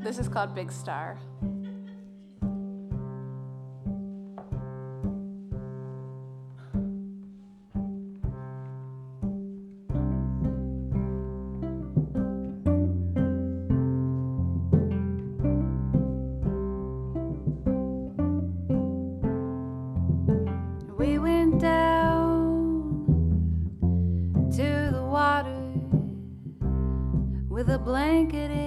This is called Big Star. We went down to the water with a blanket